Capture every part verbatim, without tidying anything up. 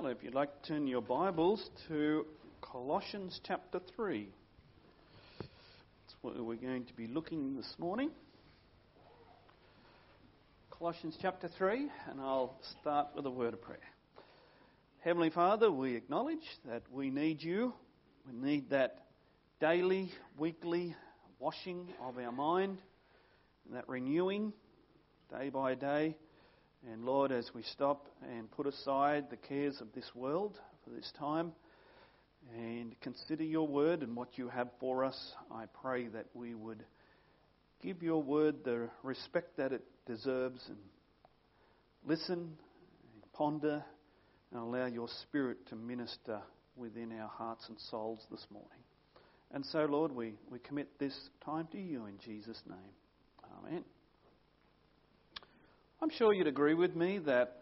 Well, if you'd like to turn your Bibles to Colossians chapter three. That's what we're going to be looking this morning. Colossians chapter three, and I'll start with a word of prayer. Heavenly Father, we acknowledge that we need you. We need that daily, weekly washing of our mind, and that renewing day by day. And Lord, as we stop and put aside the cares of this world for this time and consider your word and what you have for us, I pray that we would give your word the respect that it deserves and listen and ponder and allow your Spirit to minister within our hearts and souls this morning. And so, Lord, we, we commit this time to you in Jesus' name. Amen. I'm sure you'd agree with me that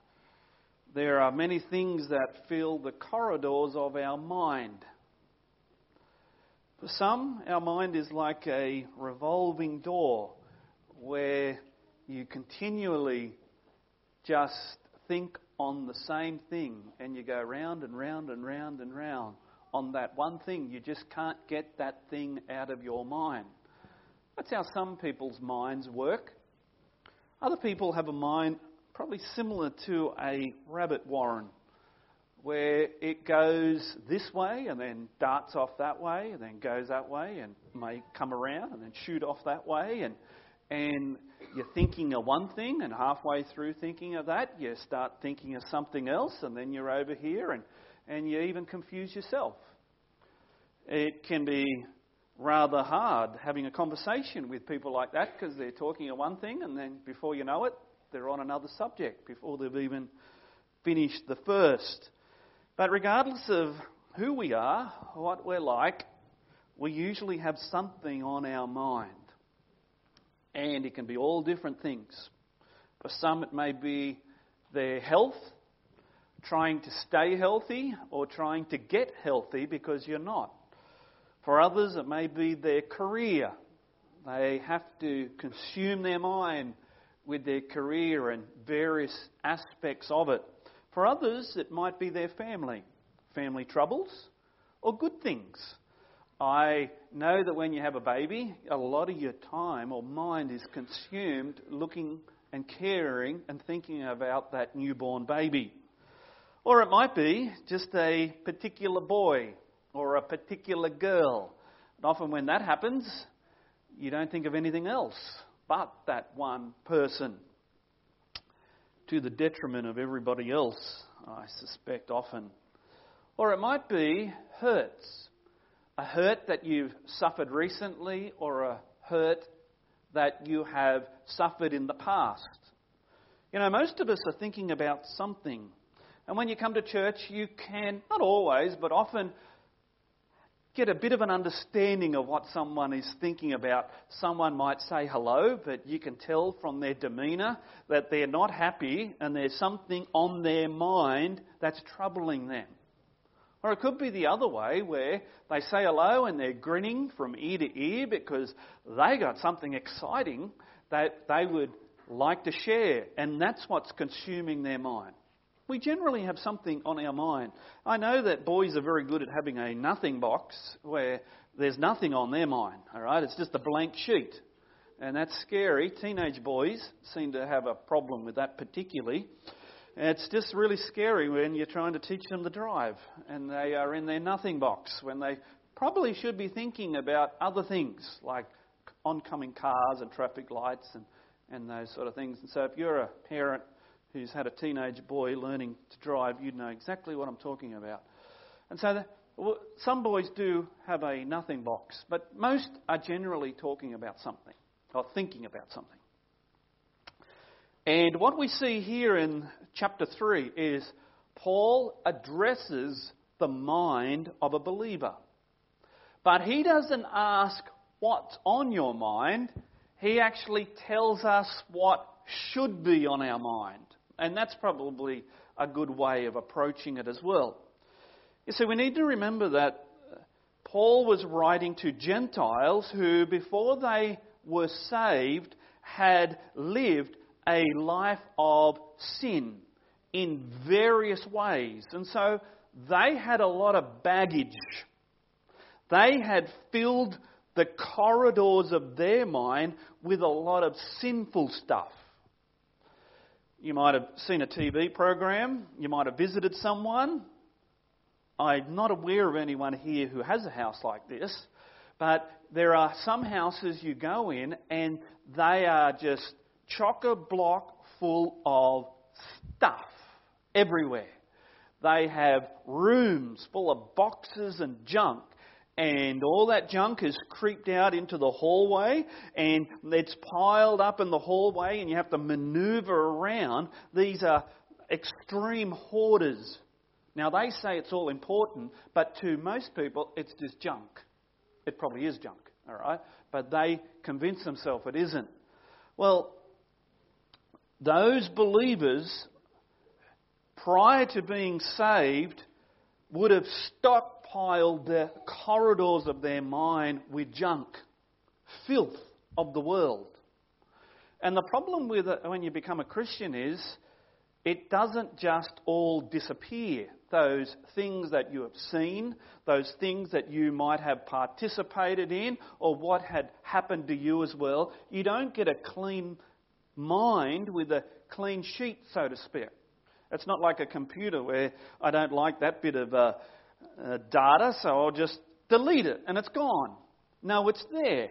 there are many things that fill the corridors of our mind. For some, our mind is like a revolving door where you continually just think on the same thing and you go round and round and round and round on that one thing. You just can't get that thing out of your mind. That's how some people's minds work. Other people have a mind probably similar to a rabbit warren, where it goes this way and then darts off that way and then goes that way and may come around and then shoot off that way. And and you're thinking of one thing, and halfway through thinking of that, you start thinking of something else, and then you're over here and, and you even confuse yourself. It can be rather hard having a conversation with people like that because they're talking of one thing and then before you know it, they're on another subject before they've even finished the first. But regardless of who we are, what we're like, we usually have something on our mind. And it can be all different things. For some it may be their health, trying to stay healthy or trying to get healthy because you're not. For others, it may be their career. They have to consume their mind with their career and various aspects of it. For others, it might be their family, family troubles or good things. I know that when you have a baby, a lot of your time or mind is consumed looking and caring and thinking about that newborn baby. Or it might be just a particular boy or a particular girl. And often when that happens, you don't think of anything else but that one person, to the detriment of everybody else, I suspect often. Or it might be hurts. A hurt that you've suffered recently or a hurt that you have suffered in the past. You know, most of us are thinking about something. And when you come to church, you can, not always, but often get a bit of an understanding of what someone is thinking about. Someone might say hello, but you can tell from their demeanour that they're not happy and there's something on their mind that's troubling them. Or it could be the other way, where they say hello and they're grinning from ear to ear because they got something exciting that they would like to share, and that's what's consuming their mind. We generally have something on our mind. I know that boys are very good at having a nothing box where there's nothing on their mind, all right? It's just a blank sheet. And that's scary. Teenage boys seem to have a problem with that particularly. And it's just really scary when you're trying to teach them to drive and they are in their nothing box when they probably should be thinking about other things like oncoming cars and traffic lights and, and those sort of things. And so if you're a parent who's had a teenage boy learning to drive, you'd know exactly what I'm talking about. And so the, well, some boys do have a nothing box, but most are generally talking about something or thinking about something. And what we see here in chapter three is Paul addresses the mind of a believer. But he doesn't ask what's on your mind. He actually tells us what should be on our mind. And that's probably a good way of approaching it as well. You see, we need to remember that Paul was writing to Gentiles who, before they were saved, had lived a life of sin in various ways. And so they had a lot of baggage. They had filled the corridors of their mind with a lot of sinful stuff. You might have seen a T V program. You might have visited someone. I'm not aware of anyone here who has a house like this. But there are some houses you go in and they are just chock-a-block full of stuff everywhere. They have rooms full of boxes and junk. And all that junk is creeped out into the hallway and it's piled up in the hallway and you have to manoeuvre around. These are extreme hoarders. Now they say it's all important, but to most people it's just junk. It probably is junk, all right? But they convince themselves it isn't. Well, those believers, prior to being saved, would have stockpiled the corridors of their mind with junk, filth of the world. And the problem with it when you become a Christian is it doesn't just all disappear. Those things that you have seen, those things that you might have participated in, or what had happened to you as well, you don't get a clean mind with a clean sheet, so to speak. It's not like a computer where I don't like that bit of uh, uh, data, so I'll just delete it and it's gone. No, it's there.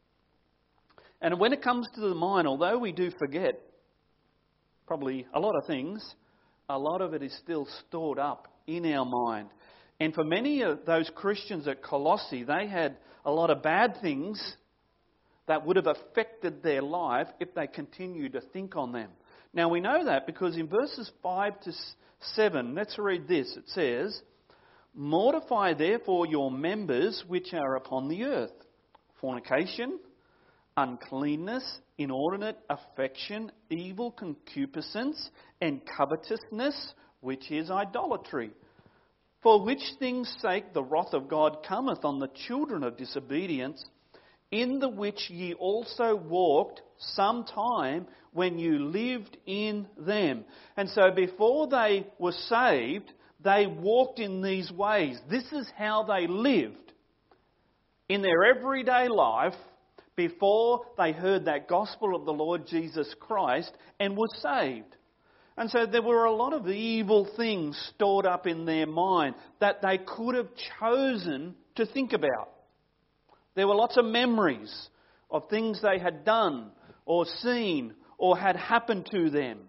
And when it comes to the mind, although we do forget probably a lot of things, a lot of it is still stored up in our mind. And for many of those Christians at Colossae, they had a lot of bad things that would have affected their life if they continued to think on them. Now we know that because in verses five to seven, let's read this. It says, "Mortify therefore your members which are upon the earth, fornication, uncleanness, inordinate affection, evil concupiscence, and covetousness, which is idolatry. For which things' sake the wrath of God cometh on the children of disobedience, in the which ye also walked sometime when you lived in them." And so before they were saved, they walked in these ways. This is how they lived in their everyday life before they heard that gospel of the Lord Jesus Christ and were saved. And so there were a lot of evil things stored up in their mind that they could have chosen to think about. There were lots of memories of things they had done or seen or had happened to them.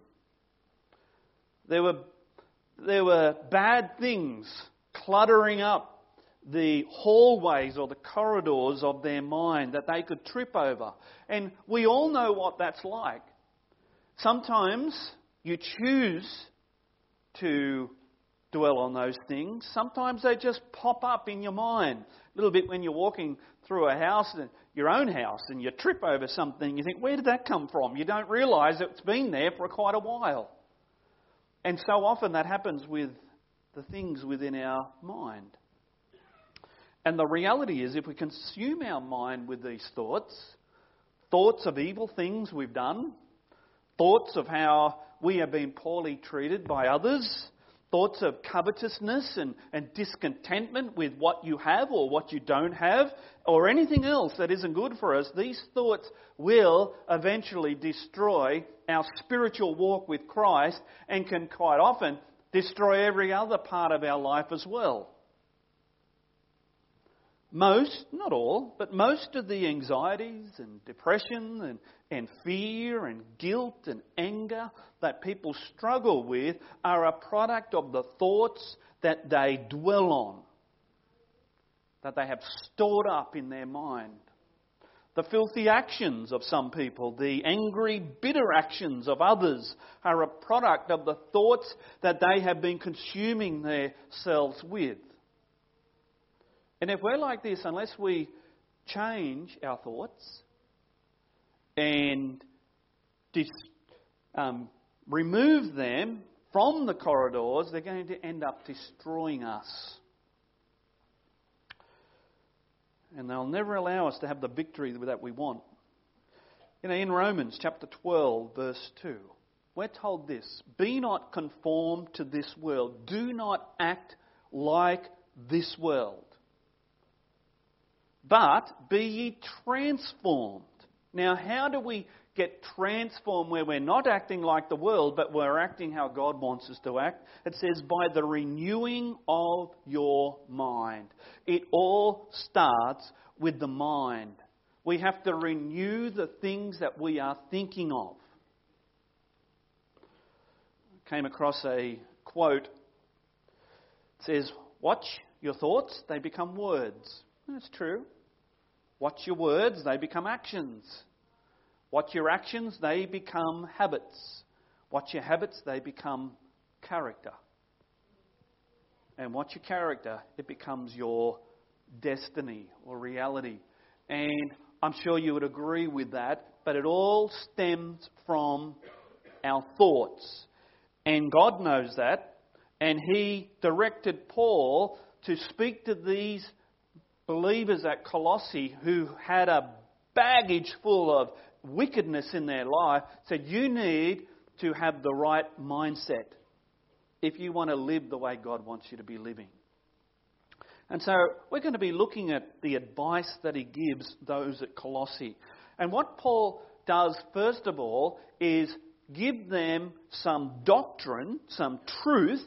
There were, there were bad things cluttering up the hallways or the corridors of their mind that they could trip over. And we all know what that's like. Sometimes you choose to dwell on those things. Sometimes they just pop up in your mind. A little bit when you're walking through a house, your own house, and you trip over something, you think, where did that come from? You don't realise it's been there for quite a while. And so often that happens with the things within our mind. And the reality is, if we consume our mind with these thoughts, thoughts of evil things we've done, thoughts of how we have been poorly treated by others, thoughts of covetousness and, and discontentment with what you have or what you don't have, or anything else that isn't good for us, these thoughts will eventually destroy our spiritual walk with Christ and can quite often destroy every other part of our life as well. Most, not all, but most of the anxieties and depression and, and fear and guilt and anger that people struggle with are a product of the thoughts that they dwell on, that they have stored up in their mind. The filthy actions of some people, the angry, bitter actions of others are a product of the thoughts that they have been consuming themselves with. And if we're like this, unless we change our thoughts and dis, um, remove them from the corridors, they're going to end up destroying us. And they'll never allow us to have the victory that we want. You know, in Romans chapter twelve, verse two, we're told this: be not conformed to this world. Do not act like this world. But be ye transformed. Now, how do we get transformed where we're not acting like the world, but we're acting how God wants us to act? It says, by the renewing of your mind. It all starts with the mind. We have to renew the things that we are thinking of. I came across a quote. It says, watch your thoughts, they become words. That's true. Watch your words, they become actions. Watch your actions, they become habits. Watch your habits, they become character. And watch your character, it becomes your destiny or reality. And I'm sure you would agree with that, but it all stems from our thoughts. And God knows that, and He directed Paul to speak to these believers at Colossae who had a baggage full of wickedness in their life. Said, you need to have the right mindset if you want to live the way God wants you to be living. And so we're going to be looking at the advice that he gives those at Colossae. And what Paul does, first of all, is give them some doctrine, some truth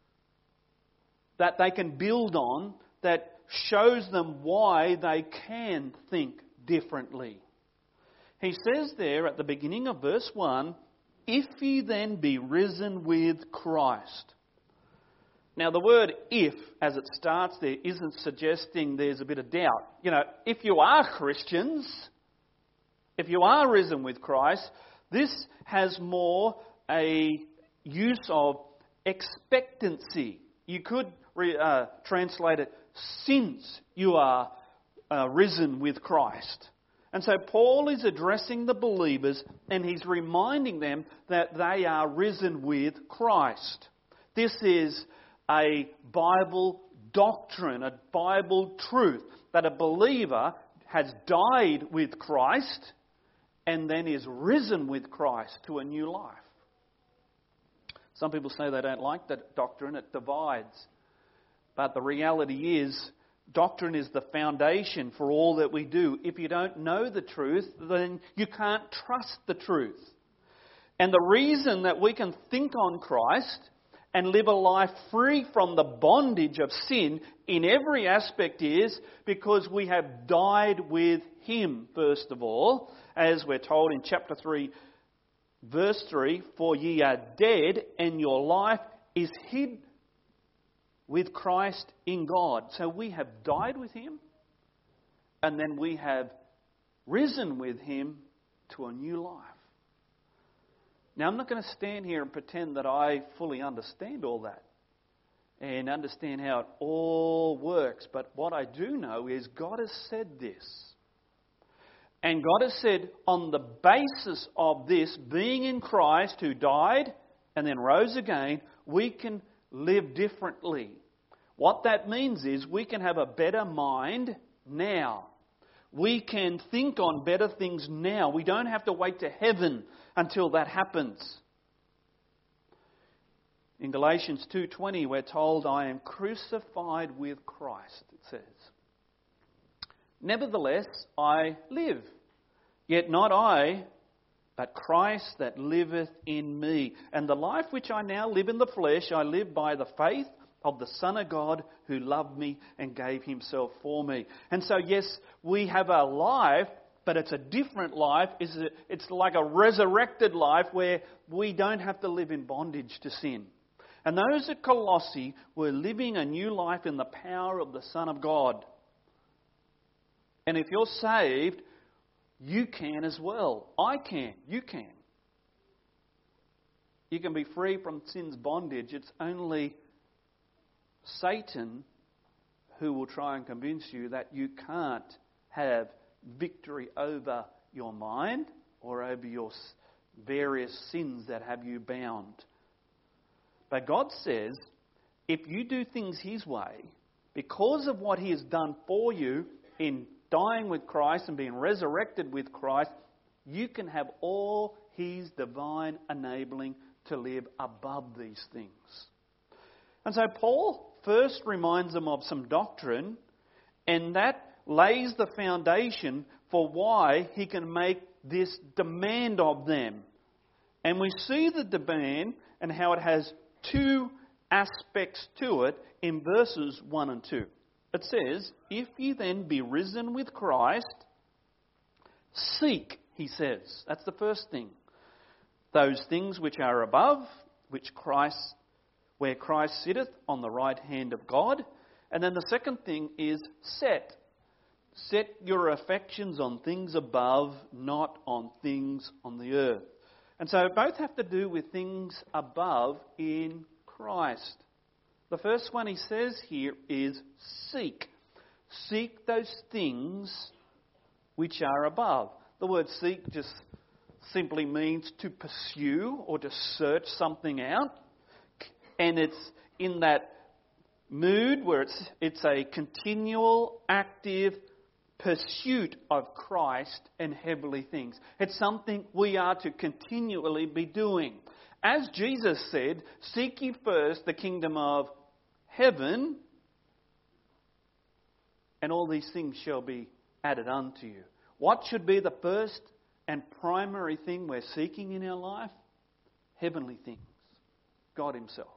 that they can build on, that shows them why they can think differently. He says there at the beginning of verse one, if ye then be risen with Christ. Now the word if, as it starts there, isn't suggesting there's a bit of doubt. You know, if you are Christians, if you are risen with Christ, this has more a use of expectancy. You could re, uh, translate it, since you are uh, risen with Christ. And so Paul is addressing the believers and he's reminding them that they are risen with Christ. This is a Bible doctrine, a Bible truth, that a believer has died with Christ and then is risen with Christ to a new life. Some people say they don't like that doctrine, it divides. But the reality is, doctrine is the foundation for all that we do. If you don't know the truth, then you can't trust the truth. And the reason that we can think on Christ and live a life free from the bondage of sin in every aspect is because we have died with Him, first of all. As we're told in chapter three, verse three, for ye are dead and your life is hid with Christ in God. So we have died with Him and then we have risen with Him to a new life. Now, I'm not going to stand here and pretend that I fully understand all that and understand how it all works. But what I do know is God has said this. And God has said, on the basis of this, being in Christ who died and then rose again, we can live differently. What that means is we can have a better mind now. We can think on better things now. We don't have to wait to heaven until that happens. In Galatians two twenty, we're told, I am crucified with Christ, it says. Nevertheless, I live. Yet not I, but Christ that liveth in me. And the life which I now live in the flesh, I live by the faith of the Son of God who loved me and gave Himself for me. And so, yes, we have a life, but it's a different life. It's like a resurrected life where we don't have to live in bondage to sin. And those at Colossae were living a new life in the power of the Son of God. And if you're saved, you can as well. I can. You can. You can be free from sin's bondage. It's only Satan who will try and convince you that you can't have victory over your mind or over your various sins that have you bound. But God says, if you do things His way, because of what He has done for you in dying with Christ and being resurrected with Christ, you can have all His divine enabling to live above these things. And so Paul first reminds them of some doctrine, and that lays the foundation for why he can make this demand of them. And we see the demand and how it has two aspects to it in verses one and two. It says, "If ye then be risen with Christ, seek," he says. That's the first thing. "Those things which are above, which Christ, where Christ sitteth on the right hand of God." And then the second thing is set. Set your affections on things above, not on things on the earth. And so both have to do with things above in Christ. The first one he says here is seek. Seek those things which are above. The word seek just simply means to pursue or to search something out. And it's in that mood where it's it's a continual, active pursuit of Christ and heavenly things. It's something we are to continually be doing. As Jesus said, "Seek ye first the kingdom of heaven, and all these things shall be added unto you." What should be the first and primary thing we're seeking in our life? Heavenly things. God Himself.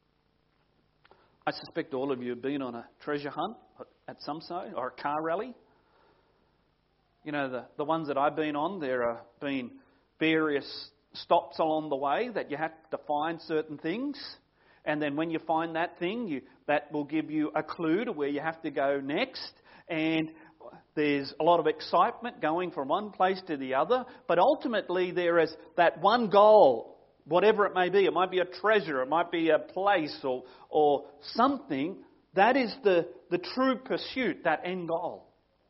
I suspect all of you have been on a treasure hunt at some stage, or a car rally. You know, the, the ones that I've been on, there have been various stops along the way that you have to find certain things. And then when you find that thing, you, that will give you a clue to where you have to go next. And there's a lot of excitement going from one place to the other. But ultimately there is that one goal, whatever it may be. It might be a treasure, it might be a place or, or something. That is the, the true pursuit, that end goal.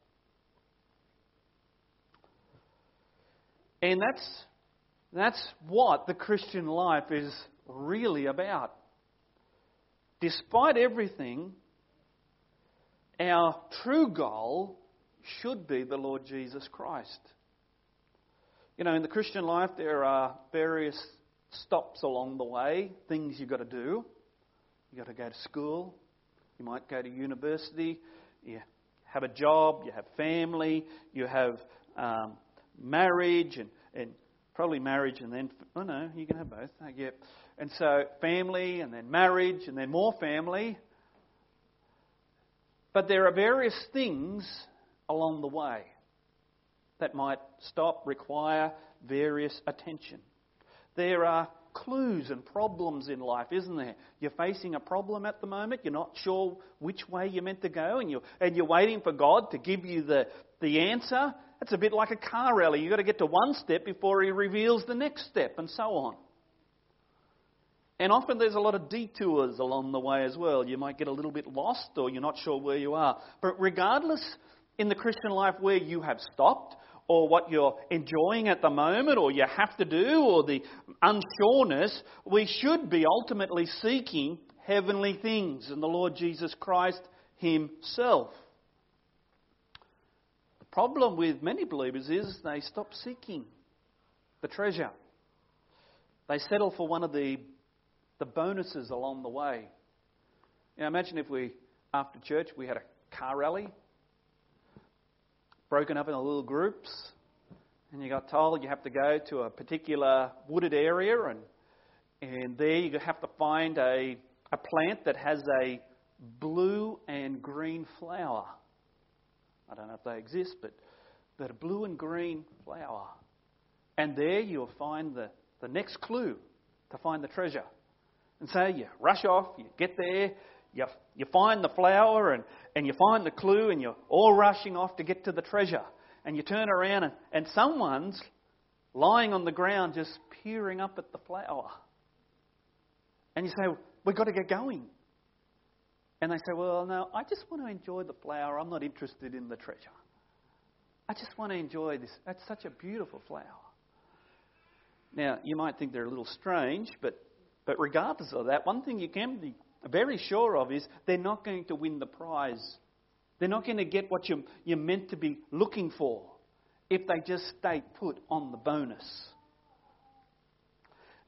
And that's that's what the Christian life is really about. Despite everything, our true goal should be the Lord Jesus Christ. You know, in the Christian life there are various stops along the way, things you've got to do. You've got to go to school, you might go to university, you have a job, you have family, you have um, marriage and, and probably marriage and then, oh no, you can have both. Oh, yeah. And so family and then marriage and then more family. But there are various things along the way that might stop, require various attention. There are clues and problems in life, isn't there? You're facing a problem at the moment, you're not sure which way you're meant to go, and you're, and you're waiting for God to give you the, the answer. It's a bit like a car rally. You've got to get to one step before He reveals the next step, and so on. And often there's a lot of detours along the way as well. You might get a little bit lost or you're not sure where you are. But regardless in the Christian life where you have stopped or what you're enjoying at the moment or you have to do or the unsureness, we should be ultimately seeking heavenly things in the Lord Jesus Christ Himself. The problem with many believers is they stop seeking the treasure. They settle for one of the the bonuses along the way. You know, imagine if we, after church, we had a car rally, broken up into little groups, and you got told you have to go to a particular wooded area, and and there you have to find a a plant that has a blue and green flower. I don't know if they exist, but but a blue and green flower. And there you'll find the, the next clue to find the treasure. And so you rush off, you get there, you you find the flower and, and you find the clue and you're all rushing off to get to the treasure. And you turn around and, and someone's lying on the ground just peering up at the flower. And you say, we've got to get going. And they say, well, no, I just want to enjoy the flower. I'm not interested in the treasure. I just want to enjoy this. That's such a beautiful flower. Now, you might think they're a little strange, but But regardless of that, one thing you can be very sure of is they're not going to win the prize. They're not going to get what you're, you're meant to be looking for if they just stay put on the bonus.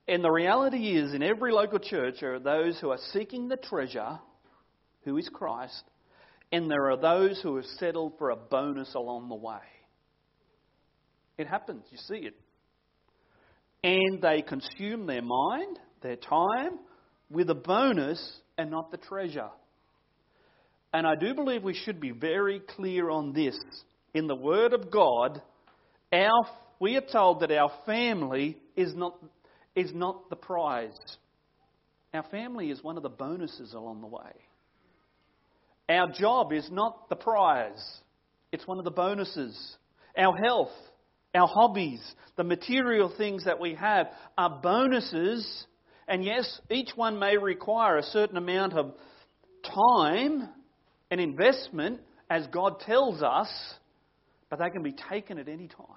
And the reality is, in every local church, there are those who are seeking the treasure, who is Christ, and there are those who have settled for a bonus along the way. It happens, you see it. And they consume their mind, their time, with a bonus and not the treasure. And I do believe we should be very clear on this. In the Word of God, our we are told that our family is not, is not the prize. Our family is one of the bonuses along the way. Our job is not the prize. It's one of the bonuses. Our health, our hobbies, the material things that we have are bonuses. And yes, each one may require a certain amount of time and investment, as God tells us, but they can be taken at any time.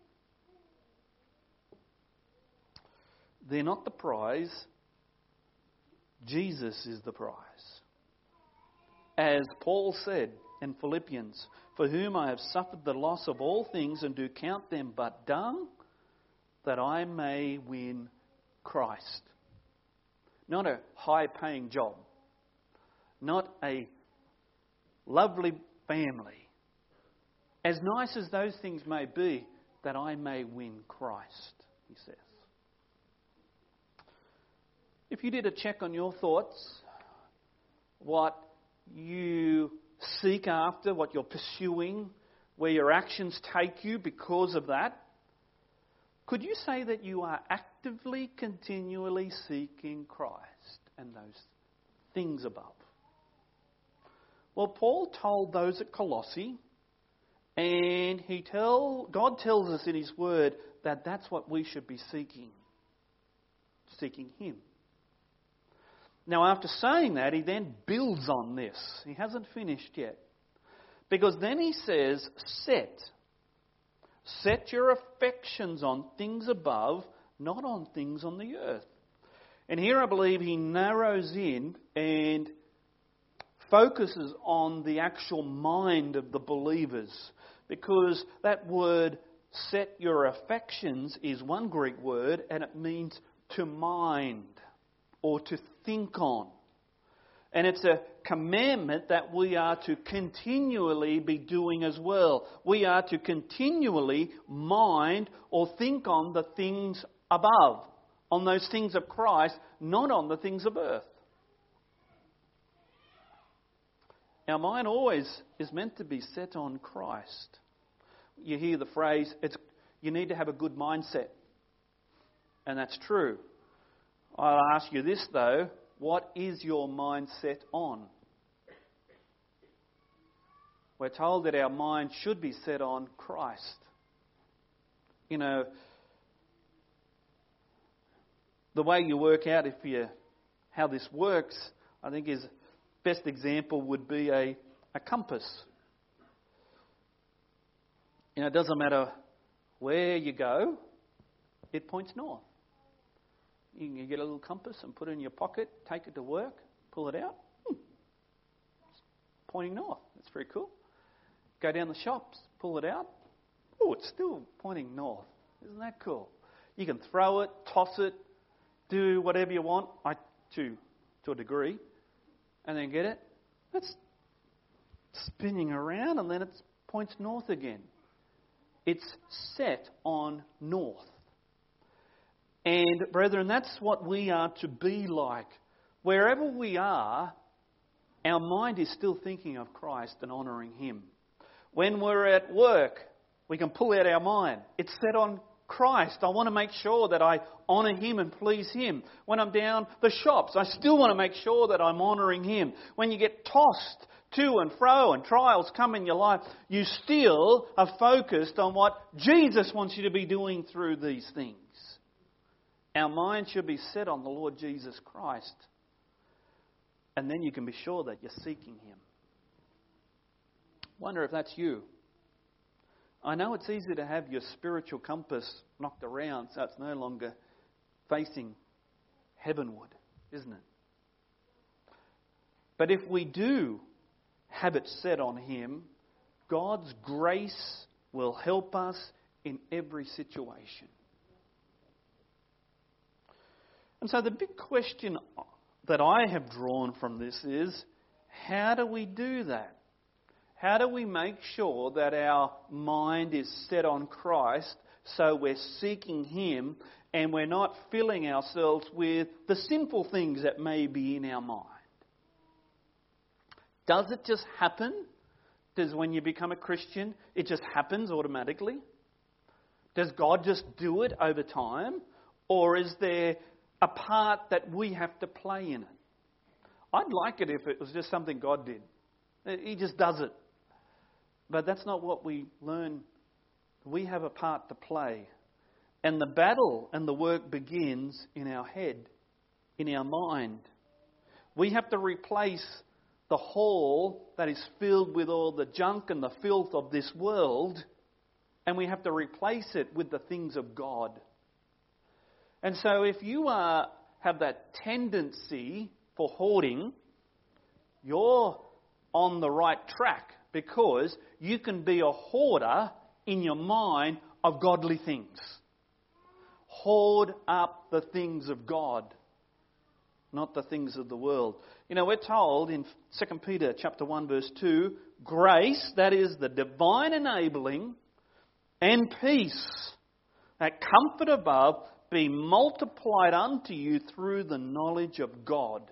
They're not the prize. Jesus is the prize. As Paul said in Philippians, for whom I have suffered the loss of all things and do count them but dung, that I may win Christ. Not a high-paying job. Not a lovely family. As nice as those things may be, that I may win Christ, he says. If you did a check on your thoughts, what you seek after, what you're pursuing, where your actions take you because of that, could you say that you are actively, continually seeking Christ and those things above? Well, Paul told those at Colossae, and he tell God tells us in His Word that that's what we should be seeking, seeking Him. Now, after saying that, he then builds on this. He hasn't finished yet. Because then he says, set. Set your affections on things above, not on things on the earth. And here I believe he narrows in and focuses on the actual mind of the believers. Because that word, set your affections, is one Greek word, and it means to mind or to think on. And it's a commandment that we are to continually be doing as well. We are to continually mind or think on the things above, on those things of Christ, not on the things of earth. Our mind always is meant to be set on Christ. You hear the phrase, it's, you need to have a good mindset. And that's true. I'll ask you this though, what is your mind set on? We're told that our mind should be set on Christ. You know, the way you work out if you how this works, I think is best example would be a, a compass. You know, it doesn't matter where you go, it points north. You can get a little compass and put it in your pocket, take it to work, pull it out. Hmm. It's pointing north. That's very cool. Go down the shops, pull it out. Oh, it's still pointing north. Isn't that cool? You can throw it, toss it, do whatever you want, I, to, to a degree, and then get it. It's spinning around and then it points north again. It's set on north. And brethren, that's what we are to be like. Wherever we are, our mind is still thinking of Christ and honouring Him. When we're at work, we can pull out our mind. It's set on Christ. I want to make sure that I honour Him and please Him. When I'm down the shops, I still want to make sure that I'm honouring Him. When you get tossed to and fro and trials come in your life, you still are focused on what Jesus wants you to be doing through these things. Our mind should be set on the Lord Jesus Christ. And then you can be sure that you're seeking Him. Wonder if that's you. I know it's easy to have your spiritual compass knocked around so it's no longer facing heavenward, isn't it? But if we do have it set on Him, God's grace will help us in every situation. And so the big question that I have drawn from this is, how do we do that? How do we make sure that our mind is set on Christ, so we're seeking Him and we're not filling ourselves with the sinful things that may be in our mind? Does it just happen? Does when you become a Christian, it just happens automatically? Does God just do it over time? Or is there a part that we have to play in it? I'd like it if it was just something God did. He just does it. But that's not what we learn. We have a part to play. And the battle and the work begins in our head, in our mind. We have to replace the hall that is filled with all the junk and the filth of this world, and we have to replace it with the things of God. And so if you are, have that tendency for hoarding, you're on the right track, because you can be a hoarder in your mind of godly things. Hoard up the things of God, not the things of the world. You know, we're told in Second Peter chapter one verse two, grace, that is the divine enabling, and peace, that comfort above, be multiplied unto you through the knowledge of God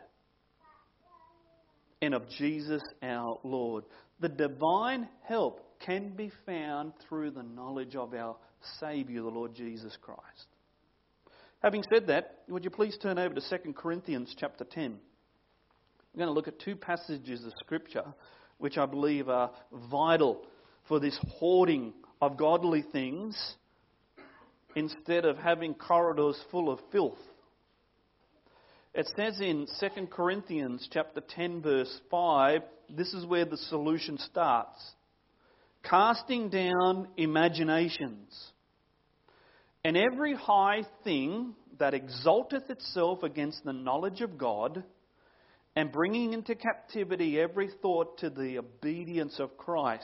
and of Jesus our Lord. The divine help can be found through the knowledge of our Saviour, the Lord Jesus Christ. Having said that, would you please turn over to Second Corinthians chapter ten. We're going to look at two passages of Scripture which I believe are vital for this hoarding of godly things instead of having corridors full of filth. It says in Second Corinthians chapter ten verse five, this is where the solution starts. Casting down imaginations, and every high thing that exalteth itself against the knowledge of God, and bringing into captivity every thought to the obedience of Christ.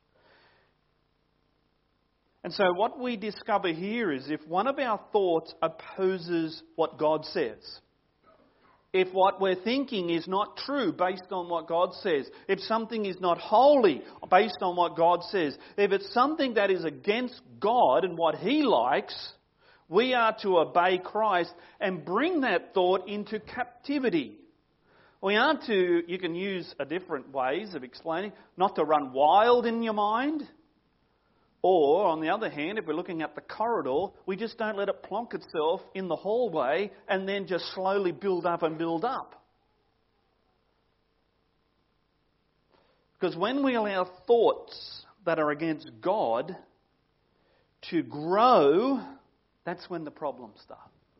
And so what we discover here is, if one of our thoughts opposes what God says, if what we're thinking is not true based on what God says, if something is not holy based on what God says, if it's something that is against God and what He likes, we are to obey Christ and bring that thought into captivity. We aren't to, you can use a different ways of explaining, not to run wild in your mind. Or, on the other hand, if we're looking at the corridor, we just don't let it plonk itself in the hallway and then just slowly build up and build up. Because when we allow thoughts that are against God to grow, that's when the problems start.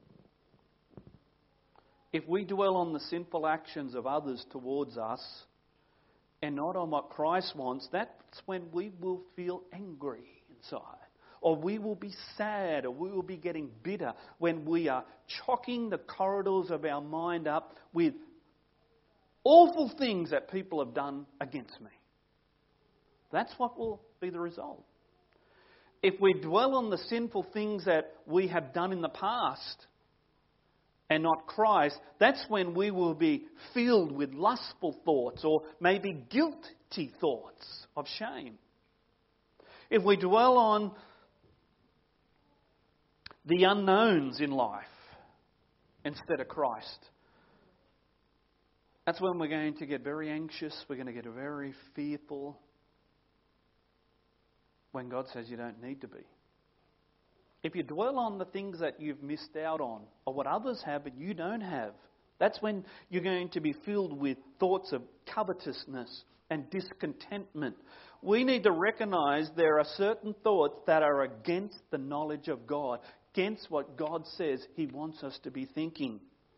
If we dwell on the sinful actions of others towards us and not on what Christ wants, that's when we will feel angry inside. Or we will be sad, or we will be getting bitter when we are chocking the corridors of our mind up with awful things that people have done against me. That's what will be the result. If we dwell on the sinful things that we have done in the past and not Christ, that's when we will be filled with lustful thoughts or maybe guilty thoughts of shame. If we dwell on the unknowns in life instead of Christ, that's when we're going to get very anxious, we're going to get very fearful, when God says you don't need to be. If you dwell on the things that you've missed out on, or what others have but you don't have, that's when you're going to be filled with thoughts of covetousness and discontentment. We need to recognize there are certain thoughts that are against the knowledge of God, against what God says He wants us to be thinking.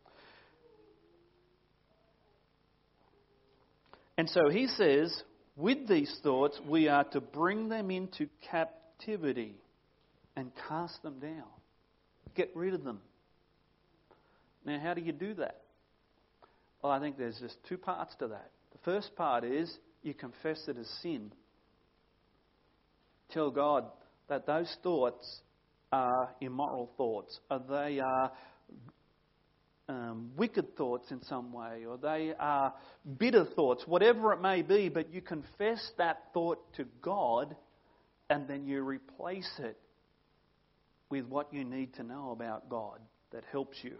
And so He says, with these thoughts, we are to bring them into captivity and cast them down. Get rid of them. Now, how do you do that? Well, I think there's just two parts to that. The first part is you confess it as sin. Tell God that those thoughts are immoral thoughts. Or they are um, wicked thoughts in some way, or they are bitter thoughts, whatever it may be, but you confess that thought to God and then you replace it with what you need to know about God that helps you.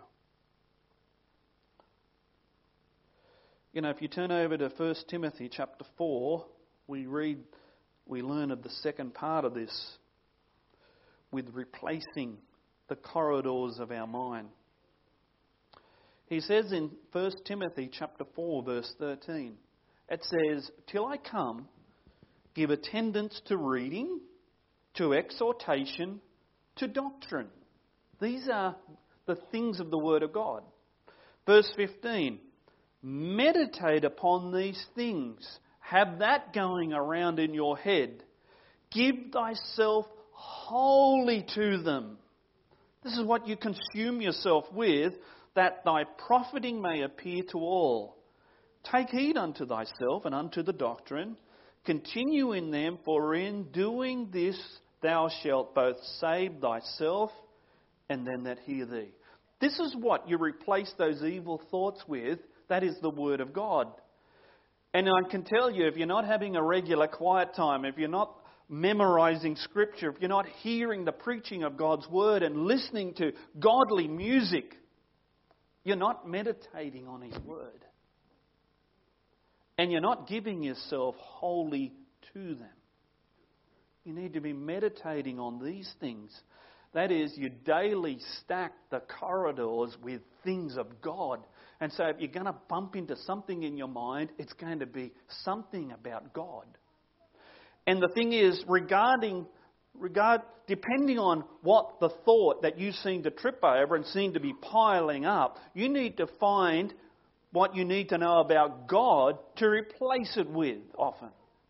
You know, if you turn over to First Timothy chapter four, we read, we learn of the second part of this with replacing the corridors of our mind. He says in First Timothy chapter four, verse thirteen, it says, "Till I come, give attendance to reading, to exhortation, to doctrine." These are the things of the Word of God. Verse fifteen, "Meditate upon these things." Have that going around in your head. "Give thyself wholly to them." This is what you consume yourself with, that thy profiting may appear to all. "Take heed unto thyself and unto the doctrine. Continue in them, for in doing this thou shalt both save thyself and them that hear thee." This is what you replace those evil thoughts with. That is the Word of God. And I can tell you, if you're not having a regular quiet time, if you're not memorizing Scripture, if you're not hearing the preaching of God's Word and listening to godly music, you're not meditating on His Word. And you're not giving yourself wholly to them. You need to be meditating on these things. That is, you daily stack the corridors with things of God. And so if you're going to bump into something in your mind, it's going to be something about God. And the thing is, regarding, regard, depending on what the thought that you seem to trip over and seem to be piling up, you need to find what you need to know about God to replace it with often.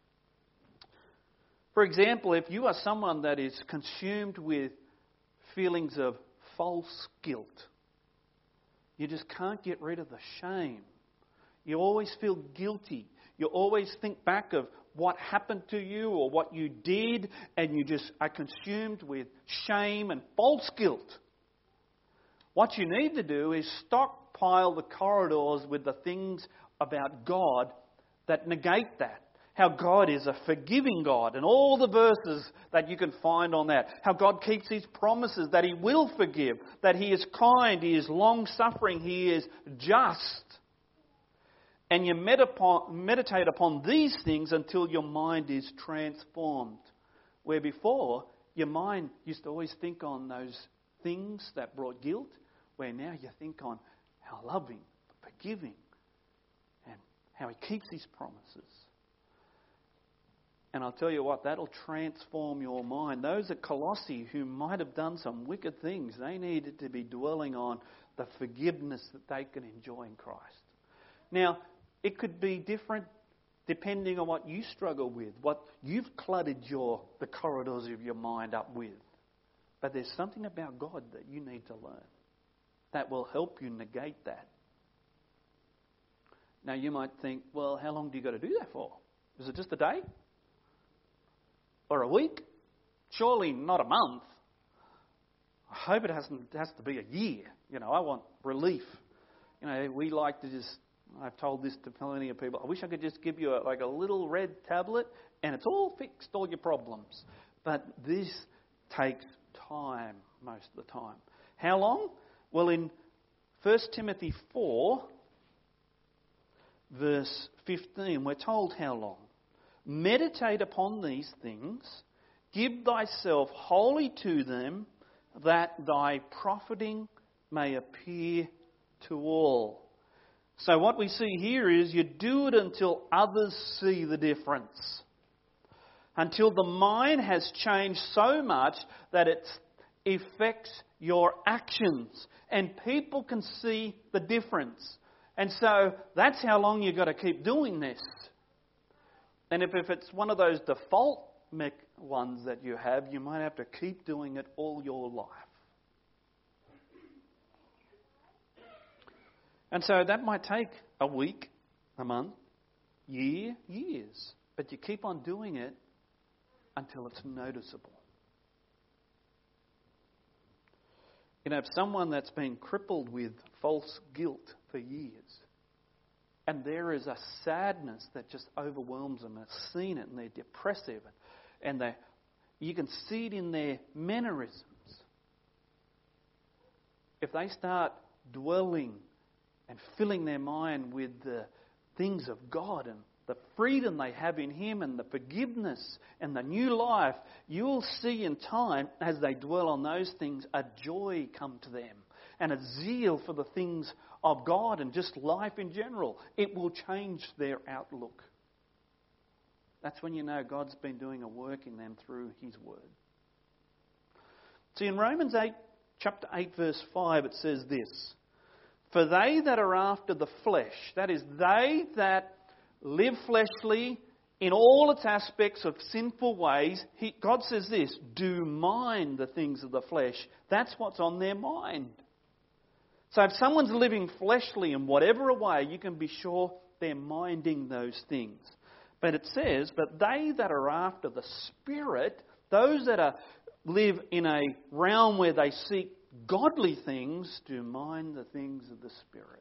For example, if you are someone that is consumed with feelings of false guilt, you just can't get rid of the shame. You always feel guilty. You always think back of what happened to you or what you did, and you just are consumed with shame and false guilt. What you need to do is stockpile the corridors with the things about God that negate that. How God is a forgiving God, and all the verses that you can find on that. How God keeps His promises, that He will forgive, that He is kind, He is long-suffering, He is just. And you meditate upon these things until your mind is transformed. Where before, your mind used to always think on those things that brought guilt, where now you think on how loving, forgiving, and how He keeps His promises. And I'll tell you what, that'll transform your mind. Those at Colossae who might have done some wicked things, they needed to be dwelling on the forgiveness that they can enjoy in Christ. Now, it could be different depending on what you struggle with, what you've cluttered your the corridors of your mind up with. But there's something about God that you need to learn that will help you negate that. Now, you might think, well, how long do you got to do that for? Is it just a day? Or a week? Surely not a month. I hope it hasn't it has to be a year. You know, I want relief. You know, we like to just, I've told this to plenty of people, I wish I could just give you a, like a little red tablet and it's all fixed, all your problems. But this takes time most of the time. How long? Well, in First Timothy four, verse fifteen, we're told how long. "Meditate upon these things, give thyself wholly to them, that thy profiting may appear to all." So what we see here is you do it until others see the difference. Until the mind has changed so much that it affects your actions and people can see the difference. And so that's how long you've got to keep doing this. And if, if it's one of those default mech ones that you have, you might have to keep doing it all your life. And so that might take a week, a month, year, years. But you keep on doing it until it's noticeable. You know, if someone that's been crippled with false guilt for years, and there is a sadness that just overwhelms them, they've seen it and they're depressive, and they, you can see it in their mannerisms. If they start dwelling and filling their mind with the things of God and the freedom they have in Him and the forgiveness and the new life, you'll see in time, as they dwell on those things, a joy come to them and a zeal for the things of God and just life in general. It will change their outlook. That's when you know God's been doing a work in them through His Word. See, in Romans eight, chapter eight, verse five, it says this: "For they that are after the flesh," that is, they that live fleshly in all its aspects of sinful ways, he, God says this, "do mind the things of the flesh." That's what's on their mind. So if someone's living fleshly in whatever way, you can be sure they're minding those things. But it says, "But they that are after the Spirit," those that are, live in a realm where they seek godly things, "do mind the things of the Spirit."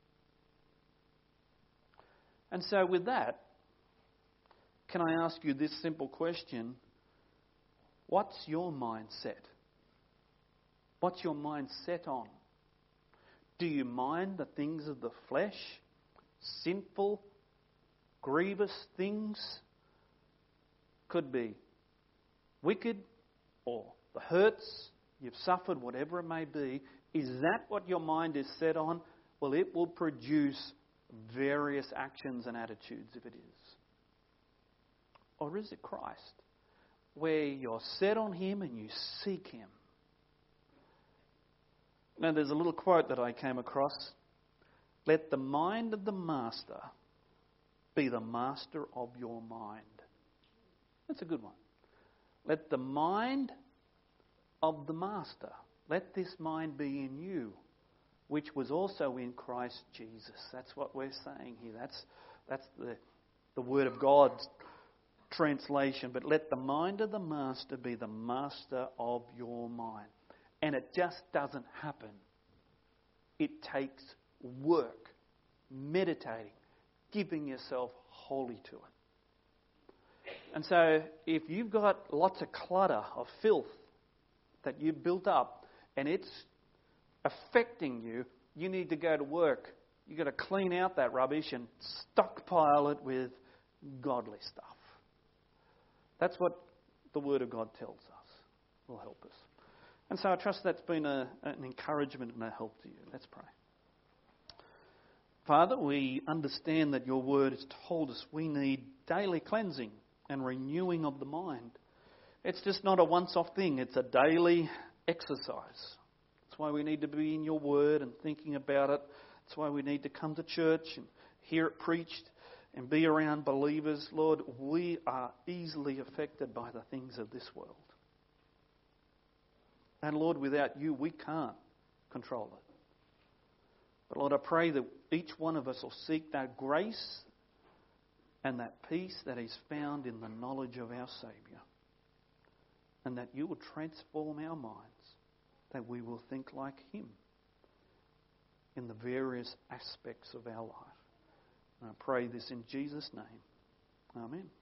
And so with that, can I ask you this simple question? What's your mindset? What's your mind set on? Do you mind the things of the flesh? Sinful, grievous things? Could be wicked or the hurts you've suffered, whatever it may be. Is that what your mind is set on? Well, it will produce various actions and attitudes if it is. Or is it Christ, where you're set on Him and you seek Him? Now, there's a little quote that I came across. "Let the mind of the master be the master of your mind." That's a good one. Let the mind of the master, let this mind be in you, which was also in Christ Jesus. That's what we're saying here. That's that's the, the Word of God's translation. But let the mind of the master be the master of your mind. And it just doesn't happen. It takes work, meditating, giving yourself wholly to it. And so if you've got lots of clutter, of filth that you've built up, and it's affecting you, you need to go to work. You've got to clean out that rubbish and stockpile it with godly stuff. That's what the Word of God tells us. Will help us. And so I trust that's been a, an encouragement and a help to you. Let's pray. Father, we understand that your Word has told us we need daily cleansing and renewing of the mind. It's just not a once-off thing. It's a daily exercise. That's why we need to be in your Word and thinking about it. That's why we need to come to church and hear it preached and be around believers. Lord, we are easily affected by the things of this world. And Lord, without you, we can't control it. But Lord, I pray that each one of us will seek that grace and that peace that is found in the knowledge of our Saviour. And that you will transform our minds, that we will think like Him in the various aspects of our life. And I pray this in Jesus' name. Amen.